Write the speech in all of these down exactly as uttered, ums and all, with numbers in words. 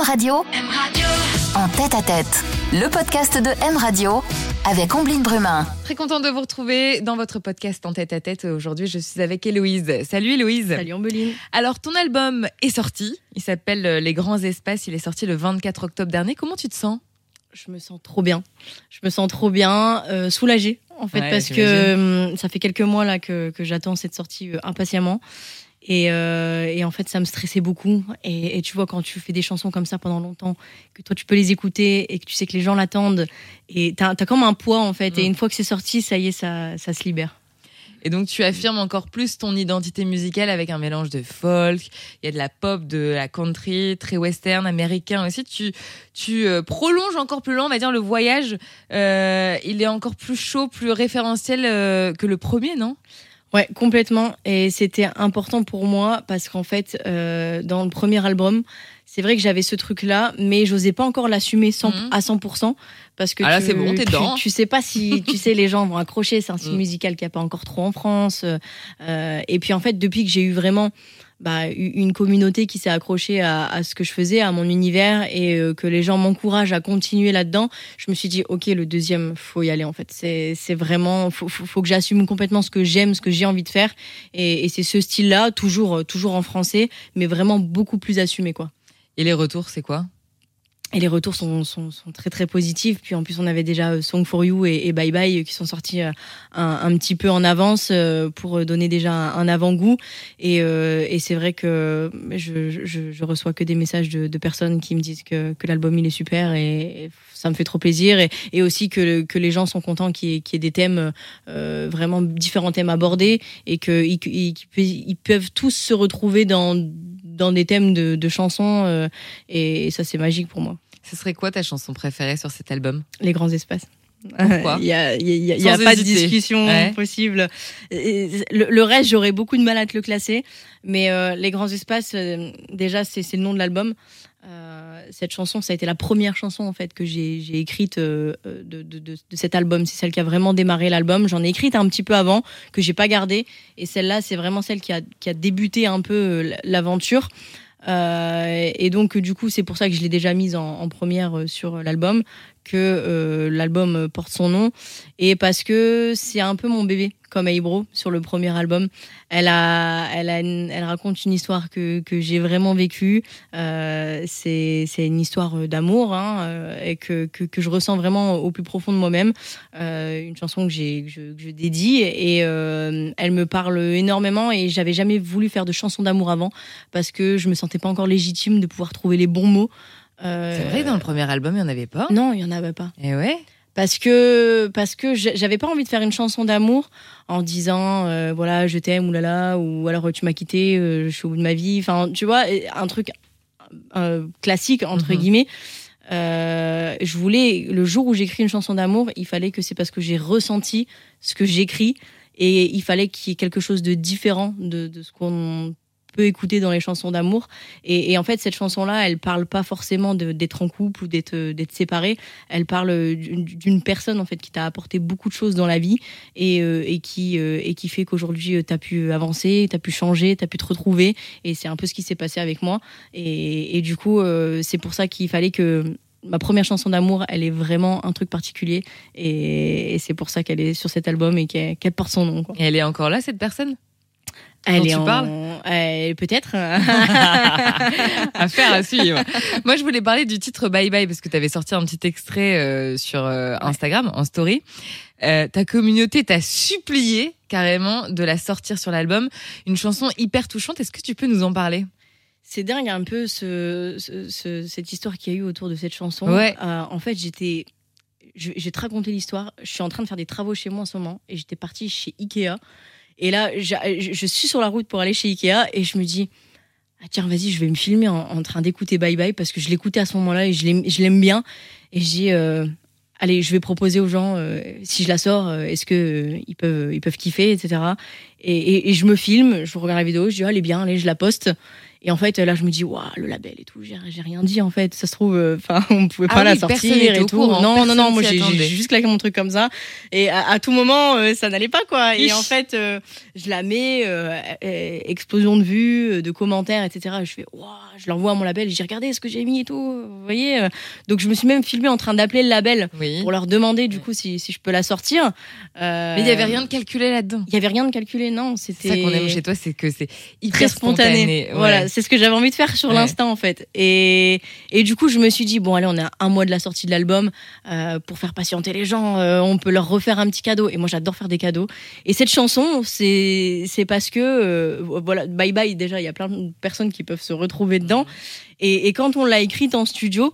Radio, M Radio, en tête à tête, le podcast de M Radio avec Ombline Brumin. Très contente de vous retrouver dans votre podcast en tête à tête. Aujourd'hui, je suis avec Héloïse. Salut Héloïse. Salut Ombline. Alors, ton album est sorti. Il s'appelle Les Grands Espaces. Il est sorti le vingt-quatre octobre dernier. Comment tu te sens ? Je me sens trop bien. Je me sens trop bien, euh, soulagée en fait, ouais, parce j'imagine. que euh, ça fait quelques mois là que, que j'attends cette sortie euh, impatiemment. Et, euh, et en fait, ça me stressait beaucoup. Et, et tu vois, quand tu fais des chansons comme ça pendant longtemps, que toi, tu peux les écouter et que tu sais que les gens l'attendent, et t'as, t'as comme un poids, en fait. Mmh. Et une fois que c'est sorti, ça y est, ça, ça se libère. Et donc, tu affirmes encore plus ton identité musicale avec un mélange de folk, il y a de la pop, de la country, très western, américain aussi. Tu, tu euh, prolonges encore plus loin, on va dire, le voyage. Euh, il est encore plus chaud, plus référentiel euh, que le premier, non ? Ouais, complètement. Et c'était important pour moi parce qu'en fait, euh, dans le premier album, c'est vrai que j'avais ce truc-là, mais j'osais pas encore l'assumer cent, mmh. à cent pour cent parce que ah là, tu, c'est bon, t'es dedans. Tu, tu sais pas si, tu sais, les gens vont accrocher. C'est un style mmh. musical qu'il y a pas encore trop en France. Euh, et puis en fait, depuis que j'ai eu vraiment bah, une communauté qui s'est accrochée à, à ce que je faisais, à mon univers, et euh, que les gens m'encouragent à continuer là-dedans, je me suis dit, ok, le deuxième, faut y aller en fait. C'est, c'est vraiment, faut, faut, faut que j'assume complètement ce que j'aime, ce que j'ai envie de faire, et, et c'est ce style-là, toujours, toujours en français, mais vraiment beaucoup plus assumé, quoi. Et les retours, c'est quoi ? Et les retours sont, sont, sont très très positifs. Puis en plus, on avait déjà Song for You et, et Bye Bye qui sont sortis un, un petit peu en avance pour donner déjà un, un avant-goût. Et, euh, et c'est vrai que je, je, je reçois que des messages de, de personnes qui me disent que, que l'album il est super, et, et ça me fait trop plaisir. Et, et aussi que, que les gens sont contents qu'il y ait, qu'il y ait des thèmes, euh, vraiment différents thèmes abordés, et qu'ils ils, ils peuvent tous se retrouver dans, dans des thèmes de, de chansons. Euh, et, et ça, c'est magique pour moi. Ce serait quoi ta chanson préférée sur cet album ? Les Grands Espaces. Pourquoi ? Il y a, il y a, il y a pas de discussion ouais. possible. Le, le reste, j'aurais beaucoup de mal à te le classer. Mais euh, Les Grands Espaces, euh, déjà, c'est, c'est le nom de l'album. Euh, cette chanson, ça a été la première chanson en fait que j'ai, j'ai écrite euh, de, de, de, de cet album. C'est celle qui a vraiment démarré l'album. J'en ai écrite un petit peu avant, que j'ai pas gardée. Et celle-là, c'est vraiment celle qui a, qui a débuté un peu l'aventure. Euh, et donc du coup c'est pour ça que je l'ai déjà mise en, en première sur l'album, que euh, l'album porte son nom, et parce que c'est un peu mon bébé, comme Hey Bro sur le premier album. Elle a, elle a, une, elle raconte une histoire que que j'ai vraiment vécue. Euh, c'est c'est une histoire d'amour, hein, et que, que que je ressens vraiment au plus profond de moi-même. Euh, une chanson que j'ai que je, que je dédie, et euh, elle me parle énormément. Et j'avais jamais voulu faire de chanson d'amour avant parce que je me sentais pas encore légitime de pouvoir trouver les bons mots. Euh, c'est vrai, dans le premier album, il n'y en avait pas ? Non, il n'y en avait pas. Et ouais. Parce que, parce que j'avais pas envie de faire une chanson d'amour en disant, euh, voilà, je t'aime, oulala, ou alors tu m'as quitté, euh, je suis au bout de ma vie. Enfin, tu vois, un truc euh, classique, entre mm-hmm. guillemets. Euh, je voulais, le jour où j'écris une chanson d'amour, il fallait que c'est parce que j'ai ressenti ce que j'écris, et il fallait qu'il y ait quelque chose de différent de, de ce qu'on peut écouter dans les chansons d'amour. Et, et en fait, cette chanson-là, elle parle pas forcément de, d'être en couple ou d'être, d'être séparé. Elle parle d'une, d'une personne en fait qui t'a apporté beaucoup de choses dans la vie, et, euh, et qui euh, et qui fait qu'aujourd'hui t'as pu avancer, t'as pu changer, t'as pu te retrouver. Et c'est un peu ce qui s'est passé avec moi. Et, et du coup, euh, c'est pour ça qu'il fallait que ma première chanson d'amour, elle est vraiment un truc particulier, et, et c'est pour ça qu'elle est sur cet album et qu'elle, qu'elle porte son nom, quoi. Et elle est encore là, cette personne ? Elle dont est tu en... parles euh, peut-être. Affaire à suivre. Moi, je voulais parler du titre Bye Bye parce que tu avais sorti un petit extrait euh, sur euh, Instagram, en story. Euh, ta communauté t'a supplié carrément de la sortir sur l'album. Une chanson hyper touchante. Est-ce que tu peux nous en parler ? C'est dingue un peu ce, ce, ce, cette histoire qu'il y a eu autour de cette chanson. Ouais. Euh, en fait, j'étais... Je, je vais te raconter l'histoire. Je suis en train de faire des travaux chez moi en ce moment, et j'étais partie chez Ikea. Et là, je, je suis sur la route pour aller chez Ikea, et je me dis, ah tiens, vas-y, je vais me filmer en, en train d'écouter Bye Bye, parce que je l'écoutais à ce moment-là et je l'aime, je l'aime bien. Et je dis, euh, allez, je vais proposer aux gens, euh, si je la sors, euh, est-ce que euh, ils peuvent, ils peuvent kiffer, et cetera. Et, et, et je me filme, je regarde la vidéo, je dis, ah, elle est bien, allez, je la poste. Et en fait, là, je me dis, waouh, le label et tout, j'ai, j'ai rien dit, en fait. Ça se trouve, enfin, euh, on pouvait pas ah la oui, sortir et tout. Courant, non, non, non, moi, j'ai, j'ai juste claqué mon truc comme ça. Et à, à tout moment, euh, ça n'allait pas, quoi. Et en fait, euh, je la mets, euh, euh, explosion de vues, de commentaires, et cetera. Je fais, waouh, je l'envoie à mon label, j'ai regardé ce que j'ai mis et tout, vous voyez. Euh, donc, je me suis même filmée en train d'appeler le label oui. pour leur demander, du coup, si, si je peux la sortir. Euh, Mais il n'y avait rien de calculé là-dedans. Il n'y avait rien de calculé, non. C'était... C'est ça qu'on aime chez toi, c'est que c'est hyper très spontané. spontané. Ouais. Voilà, c'est ce que j'avais envie de faire sur ouais. l'instant, en fait. Et, et du coup, je me suis dit, bon, allez, on est à un mois de la sortie de l'album. Euh, pour faire patienter les gens, euh, on peut leur refaire un petit cadeau. Et moi, j'adore faire des cadeaux. Et cette chanson, c'est, c'est parce que, euh, voilà, Bye Bye, déjà, il y a plein de personnes qui peuvent se retrouver dedans. Et, et quand on l'a écrite en studio,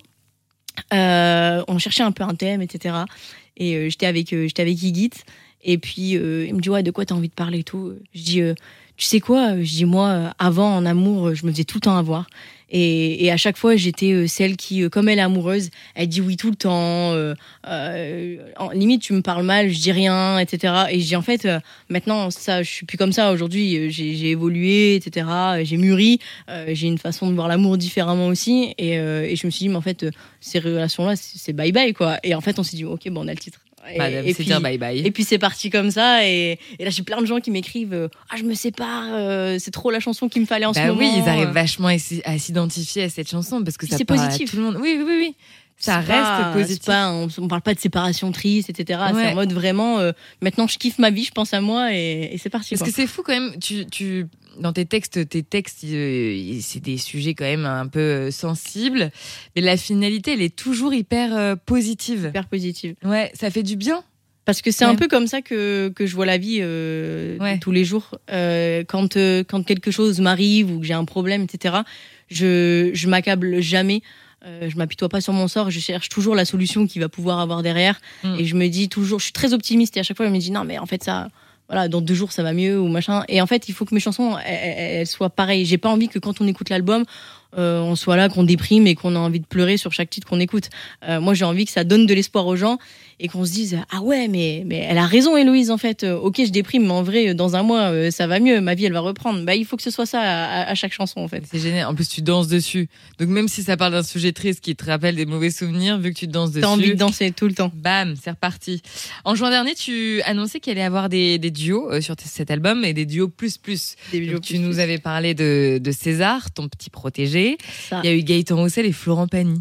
euh, on cherchait un peu un thème, et cetera. Et euh, j'étais avec, euh, j'étais avec Igit. Et puis, euh, il me dit, ouais, de quoi t'as envie de parler et tout. Je dis, euh, tu sais quoi, je dis, moi, avant, en amour, je me faisais tout le temps avoir. Et, et à chaque fois, j'étais celle qui, comme elle est amoureuse, elle dit oui tout le temps. Euh, euh, en, limite, tu me parles mal, je dis rien, et cetera. Et je dis, en fait, euh, maintenant, ça, je suis plus comme ça. Aujourd'hui, j'ai, j'ai évolué, et cetera. J'ai mûri. Euh, j'ai une façon de voir l'amour différemment aussi. Et, euh, et je me suis dit, mais en fait, ces relations-là, c'est, c'est bye-bye, quoi. Et en fait, on s'est dit, ok, bon, on a le titre. Et, Madame, et, puis, dire bye bye. et puis c'est parti comme ça et, et là j'ai plein de gens qui m'écrivent euh, ah je me sépare euh, c'est trop la chanson qu'il me fallait en bah ce moment. Oui, ils arrivent vachement à, à s'identifier à cette chanson parce que ça c'est parle positif. À tout le monde. Oui oui oui, oui. Ça c'est reste pas, positif. C'est pas, on, on parle pas de séparation triste et cetera. Ouais. C'est en mode vraiment euh, maintenant je kiffe ma vie, je pense à moi et, et c'est parti. Parce quoi. que c'est fou quand même. Tu tu dans tes textes, tes textes, euh, c'est des sujets quand même un peu euh, sensibles, mais la finalité elle est toujours hyper euh, positive. Hyper positive. Ouais, ça fait du bien. Parce que c'est ouais. un peu comme ça que, que je vois la vie euh, ouais. tous les jours. Euh, quand, euh, quand quelque chose m'arrive ou que j'ai un problème, et cetera, je, je m'accable jamais. Euh, je m'apitoie pas sur mon sort. Je cherche toujours la solution qu'il va pouvoir avoir derrière. Mm. Et je me dis toujours, je suis très optimiste. Et à chaque fois, je me dis non, mais en fait, ça, voilà, dans deux jours, ça va mieux ou machin. Et en fait, il faut que mes chansons, elles, elles soient pareilles. J'ai pas envie que quand on écoute l'album, Euh, on soit là, qu'on déprime et qu'on a envie de pleurer sur chaque titre qu'on écoute. Euh, moi, j'ai envie que ça donne de l'espoir aux gens et qu'on se dise ah ouais, mais mais elle a raison, Héloïse. En fait, euh, ok, je déprime, mais en vrai, dans un mois, euh, ça va mieux. Ma vie, elle va reprendre. Bah, il faut que ce soit ça à, à chaque chanson, en fait. C'est génial. En plus, tu danses dessus. Donc même si ça parle d'un sujet triste qui te rappelle des mauvais souvenirs, vu que tu danses dessus, t'as envie de danser tout le temps. Bam, c'est reparti. En juin dernier, tu annonçais qu'il allait y avoir des, des duos euh, sur t- cet album et des duos plus plus. Des duos Donc, plus tu plus. nous avais parlé de, de César, ton petit protégé. Ça. Il y a eu Gaëtan Roussel et Florent Pagny.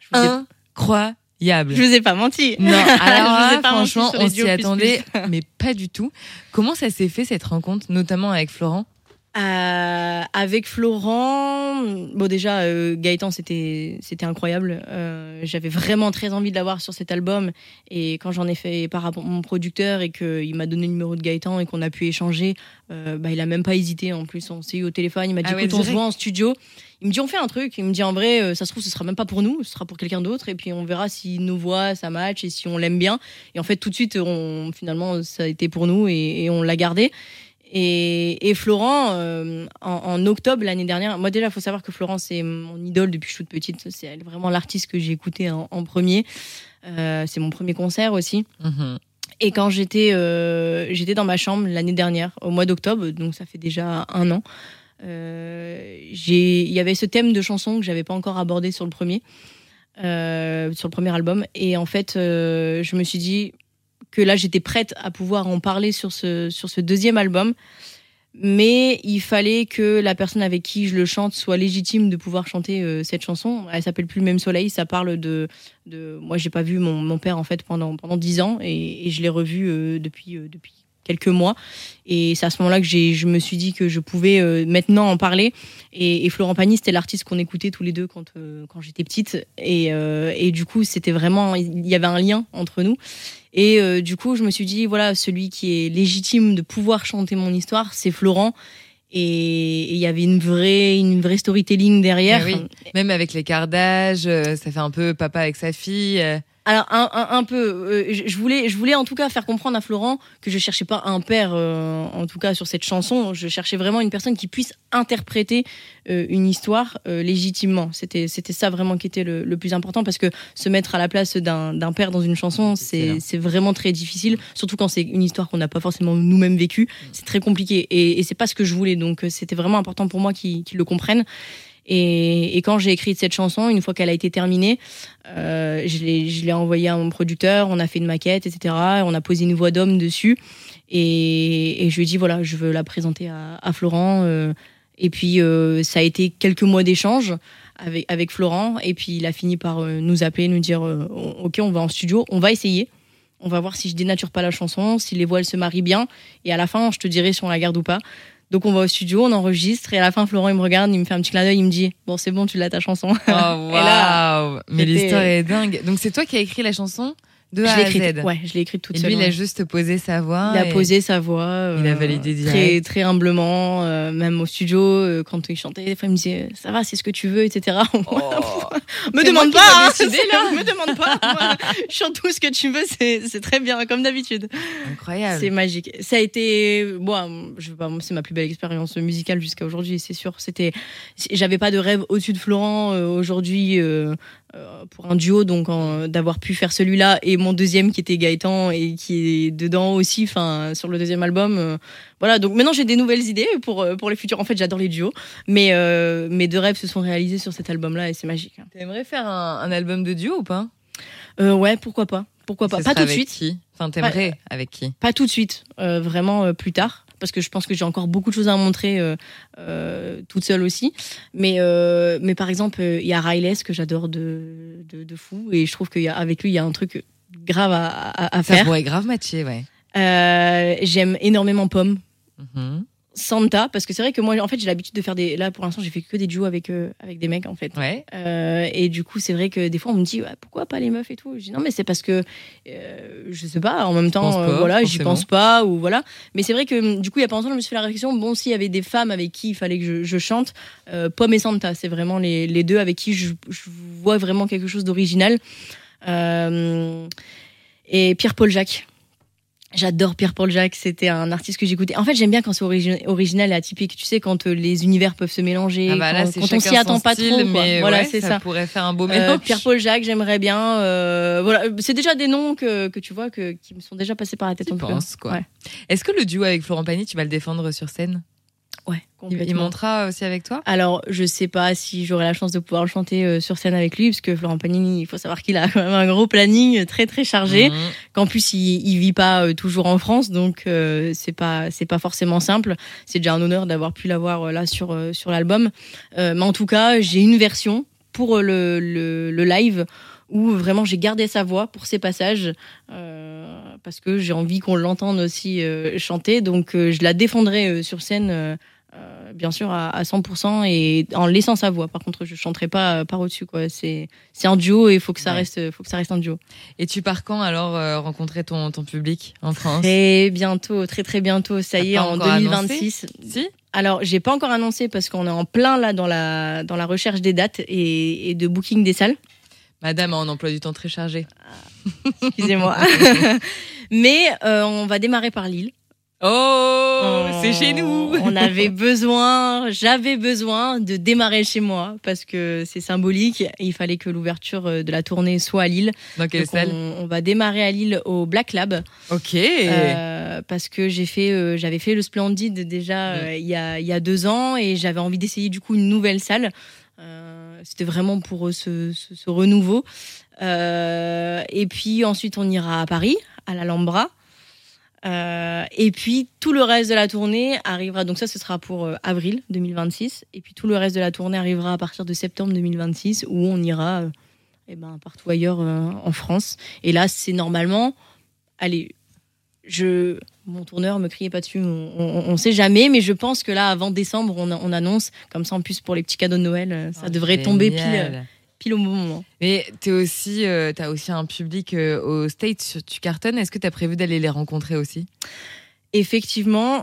Incroyable. Je vous ai pas menti. Non, alors là, je vous ai pas franchement, menti on s'y plus attendait, plus. mais pas du tout. Comment ça s'est fait cette rencontre, notamment avec Florent ? Euh, avec Florent, bon déjà euh, Gaëtan c'était c'était incroyable. Euh, j'avais vraiment très envie de l'avoir sur cet album et quand j'en ai fait par rapport à mon producteur et qu'il m'a donné le numéro de Gaëtan et qu'on a pu échanger, euh, bah il a même pas hésité. En plus on s'est eu au téléphone, il m'a dit ah ouais, écoute on se voit en studio. Il me dit on fait un truc, il me dit en vrai euh, ça se trouve ce sera même pas pour nous, ce sera pour quelqu'un d'autre et puis on verra si nos voix ça match et si on l'aime bien. Et en fait tout de suite on finalement ça a été pour nous et, et on l'a gardé. Et, et Florent, euh, en, en octobre l'année dernière, moi déjà, il faut savoir que Florent, c'est mon idole depuis que je suis toute petite. C'est elle, vraiment l'artiste que j'ai écouté en, en premier. Euh, c'est mon premier concert aussi. Mm-hmm. Et quand j'étais, euh, j'étais dans ma chambre l'année dernière, au mois d'octobre, donc ça fait déjà un an, euh, j'ai, il y avait ce thème de chanson que j'avais pas encore abordé sur le premier, euh, sur le premier album. Et en fait, euh, je me suis dit que là j'étais prête à pouvoir en parler sur ce, sur ce deuxième album, mais il fallait que la personne avec qui je le chante soit légitime de pouvoir chanter euh, cette chanson. Elle s'appelle Plus le même soleil, ça parle de, de... moi j'ai pas vu mon, mon père en fait pendant, pendant dix ans et, et je l'ai revu euh, depuis, euh, depuis quelques mois et c'est à ce moment-là que j'ai, je me suis dit que je pouvais euh, maintenant en parler et, et Florent Pagny c'était l'artiste qu'on écoutait tous les deux quand, euh, quand j'étais petite et, euh, et du coup c'était vraiment, il y avait un lien entre nous. Et euh, du coup, je me suis dit, voilà, celui qui est légitime de pouvoir chanter mon histoire, c'est Florent. Et il y avait une vraie, une vraie storytelling derrière. Oui. Même avec l'écart d'âge, ça fait un peu papa avec sa fille. Alors un, un, un peu, euh, je voulais, je voulais en tout cas faire comprendre à Florent que je cherchais pas un père, euh, en tout cas sur cette chanson. Je cherchais vraiment une personne qui puisse interpréter euh, une histoire euh, légitimement. C'était, c'était ça vraiment qui était le, le plus important, parce que se mettre à la place d'un, d'un père dans une chanson, c'est, c'est vraiment très difficile, surtout quand c'est une histoire qu'on n'a pas forcément nous-mêmes vécue. C'est très compliqué et, et c'est pas ce que je voulais. Donc c'était vraiment important pour moi qu'ils, qu'ils le comprennent. Et, et quand j'ai écrit cette chanson, une fois qu'elle a été terminée, euh, je l'ai, je l'ai envoyée à mon producteur, on a fait une maquette, et cetera. On a posé une voix d'homme dessus. Et, et je lui ai dit, voilà, je veux la présenter à, à Florent. Euh, et puis, euh, ça a été quelques mois d'échange avec, avec Florent. Et puis, il a fini par euh, nous appeler, nous dire, euh, OK, on va en studio, on va essayer. On va voir si je dénature pas la chanson, si les voix, elles se marient bien. Et à la fin, je te dirai si on la garde ou pas. Donc on va au studio, on enregistre, et à la fin Florent il me regarde, il me fait un petit clin d'œil, il me dit bon c'est bon, tu l'as ta chanson. Oh waouh. Mais l'histoire est dingue. Donc c'est toi qui as écrit la chanson de A à Z. Ouais, je l'ai écrite toute et seule. Et lui, il ouais. a juste posé sa voix. Il a posé sa voix. Euh, il a validé direct. Très, très humblement, euh, même au studio, euh, quand il chantait, des fois il me disait ça va, c'est ce que tu veux, et cetera. Oh. me, demande pas, hein, décidé, là. me demande pas, moi, chante tout ce que tu veux, c'est, c'est très bien, comme d'habitude. Incroyable. C'est magique. Ça a été, bon, je veux pas, c'est ma plus belle expérience musicale jusqu'à aujourd'hui, c'est sûr. C'était, j'avais pas de rêve au-dessus de Florent euh, aujourd'hui. Euh, Euh, pour un duo, donc en, d'avoir pu faire celui-là et mon deuxième qui était Gaëtan et qui est dedans aussi, enfin sur le deuxième album. Euh, voilà, donc maintenant j'ai des nouvelles idées pour pour les futurs. En fait, j'adore les duos, mais euh, mes deux rêves se sont réalisés sur cet album-là et c'est magique. T'aimerais faire un, un album de duo ou pas? euh, Ouais, pourquoi pas, pourquoi pas. Ça pas tout de avec suite. Qui enfin, t'aimerais pas, avec qui? Pas tout de suite, euh, vraiment euh, plus tard. Parce que je pense que j'ai encore beaucoup de choses à montrer euh, euh, toute seule aussi. Mais, euh, mais par exemple, il euh, y a Riles que j'adore de, de, de fou. Et je trouve qu'avec lui, il y a un truc grave à, à, à faire. Ça pourrait grave matcher, ouais. Euh, j'aime énormément Pomme. Mm-hmm. Santa, parce que c'est vrai que moi, en fait, j'ai l'habitude de faire des... Là, pour l'instant, j'ai fait que des duos avec, euh, avec des mecs, en fait. Ouais. Euh, et du coup, c'est vrai que des fois, on me dit, ouais, pourquoi pas les meufs et tout. Je dis, non, mais c'est parce que, euh, je sais pas, en même temps, pas, euh, voilà, forcément. J'y pense pas, ou voilà. Mais c'est vrai que, du coup, il y a pas longtemps, je me suis fait la réflexion, bon, s'il y avait des femmes avec qui il fallait que je, je chante, euh, Pomme et Santa, c'est vraiment les, les deux avec qui je, je vois vraiment quelque chose d'original. Euh, et Pierre-Paul Jacques. J'adore Pierre-Paul Jacques, c'était un artiste que j'écoutais. En fait, j'aime bien quand c'est origi- original et atypique. Tu sais, quand euh, les univers peuvent se mélanger, ah bah là, quand, quand on s'y attend pas style, trop. Quoi. Mais voilà, ouais, c'est ça, ça. pourrait faire un beau mélange. Euh, Pierre-Paul Jacques, j'aimerais bien. Euh, voilà, c'est déjà des noms que, que tu vois que, qui me sont déjà passés par la tête. Tu en penses, quoi. Ouais. Est-ce que le duo avec Florent Pagny, tu vas le défendre sur scène? Ouais, complètement. Il montera aussi avec toi? Alors, je sais pas si j'aurai la chance de pouvoir le chanter euh, sur scène avec lui, parce que Florent Pagny, il faut savoir qu'il a quand même un gros planning très très chargé, mmh. qu'en plus il, il vit pas euh, toujours en France, donc euh, c'est pas c'est pas forcément simple. C'est déjà un honneur d'avoir pu l'avoir euh, là sur euh, sur l'album. Euh, mais en tout cas, j'ai une version pour le le, le live où vraiment j'ai gardé sa voix pour ces passages. Euh, parce que j'ai envie qu'on l'entende aussi euh, chanter, donc euh, je la défendrai euh, sur scène. Euh, Euh, bien sûr à, à cent pour cent et en laissant sa voix. Par contre, je chanterai pas par au-dessus, quoi. C'est c'est un duo et il faut que ça ouais. reste, faut que ça reste un duo. Et tu pars quand alors euh, rencontrer ton ton public en France? Très bientôt, très très bientôt. Ça T'as y est, en deux mille vingt-six. Si. Alors, j'ai pas encore annoncé parce qu'on est en plein là dans la dans la recherche des dates et, et de booking des salles. Madame a un emploi du temps très chargé. Excusez-moi. Mais euh, on va démarrer par Lille. Oh, oh, c'est chez nous. On avait besoin, j'avais besoin de démarrer chez moi parce que c'est symbolique. Il fallait que l'ouverture de la tournée soit à Lille. Dans quelle Donc salle? on, on va démarrer à Lille au Black Lab. Ok. Euh, parce que j'ai fait, euh, j'avais fait le Splendide déjà euh, il y a il y a deux ans et j'avais envie d'essayer du coup une nouvelle salle. Euh, c'était vraiment pour ce, ce, ce renouveau. Euh, et puis ensuite on ira à Paris, à l'Alhambra. Euh, et puis tout le reste de la tournée arrivera, donc ça ce sera pour euh, avril deux mille vingt-six, et puis tout le reste de la tournée arrivera à partir de septembre deux mille vingt-six où on ira euh, eh ben, partout ailleurs euh, en France. Et là c'est normalement, allez, je, mon tourneur me criait pas dessus, on, on, on sait jamais, mais je pense que là avant décembre on, on annonce, comme ça en plus pour les petits cadeaux de Noël, ça oh, devrait génial. tomber pile. Euh, pile au bon moment. Mais t'es aussi, euh, t'as aussi un public euh, aux States, tu cartonnes. Est-ce que t'as prévu d'aller les rencontrer aussi? Effectivement.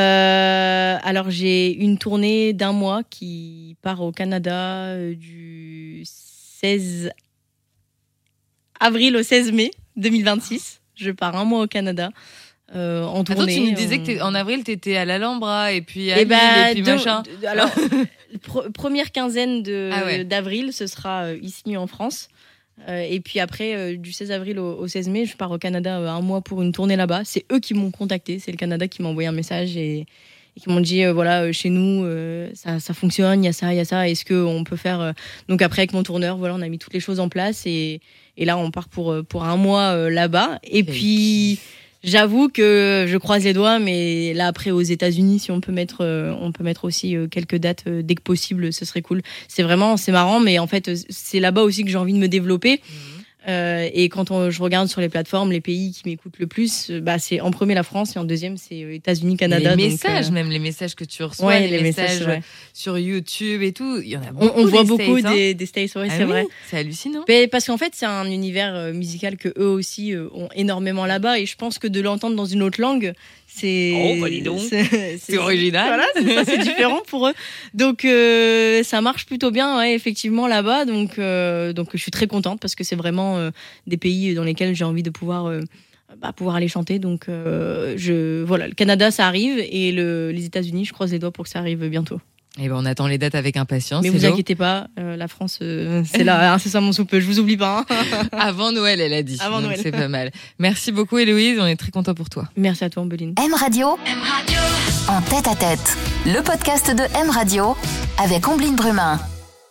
Euh, alors j'ai une tournée d'un mois qui part au Canada euh, du seize avril au seize mai deux mille vingt-six. Je pars un mois au Canada. Euh, en tournée. Attends, tu nous disais euh... qu'en avril, t'étais à l'Alhambra et puis à et Lille bah, et puis de, machin. De, alors, pr- première quinzaine de, ah ouais. d'avril, ce sera euh, ici en France. Euh, et puis après, euh, du seize avril au, au seize mai, je pars au Canada euh, un mois pour une tournée là-bas. C'est eux qui m'ont contacté. C'est le Canada qui m'a envoyé un message et, et qui m'ont dit, euh, voilà, euh, chez nous, euh, ça, ça fonctionne, il y a ça, il y a ça. Est-ce qu'on peut faire... Euh... Donc après, avec mon tourneur, voilà, on a mis toutes les choses en place. Et, et là, on part pour, pour un mois euh, là-bas. Et, et puis... J'avoue que je croise les doigts, mais là après aux États-Unis, si on peut mettre, euh, on peut mettre aussi euh, quelques dates euh, dès que possible, ce serait cool. C'est vraiment, c'est marrant, mais en fait, c'est là-bas aussi que j'ai envie de me développer. Mmh. Euh, et quand on, je regarde sur les plateformes, les pays qui m'écoutent le plus, bah c'est en premier la France et en deuxième c'est États-Unis, Canada. Les messages, donc, euh... même les messages que tu reçois, ouais, les, les messages, messages ouais. sur YouTube et tout, il y en a beaucoup. On, on voit des beaucoup States, des, hein. des States, ouais, ah c'est oui, vrai. C'est hallucinant. Mais parce qu'en fait, c'est un univers euh, musical que eux aussi euh, ont énormément là-bas et je pense que de l'entendre dans une autre langue, c'est. Oh, bah dis donc. C'est, c'est, c'est original. Voilà, c'est, ça, c'est différent pour eux. Donc, euh, ça marche plutôt bien, ouais, effectivement, là-bas. Donc, euh, donc, je suis très contente parce que c'est vraiment euh, des pays dans lesquels j'ai envie de pouvoir, euh, bah, pouvoir aller chanter. Donc, euh, je, voilà, le Canada, ça arrive et le, les États-Unis, je croise les doigts pour que ça arrive bientôt. Et ben on attend les dates avec impatience. Mais vous inquiétez pas, euh, la France, euh, c'est là, hein, c'est ça mon soupe, je vous oublie pas. Hein. Avant Noël, elle a dit. Avant donc Noël. C'est pas mal. Merci beaucoup Héloïse, on est très contents pour toi. Merci à toi Ambeline. M Radio, M Radio, en tête à tête, le podcast de M Radio avec Omblin Brumin.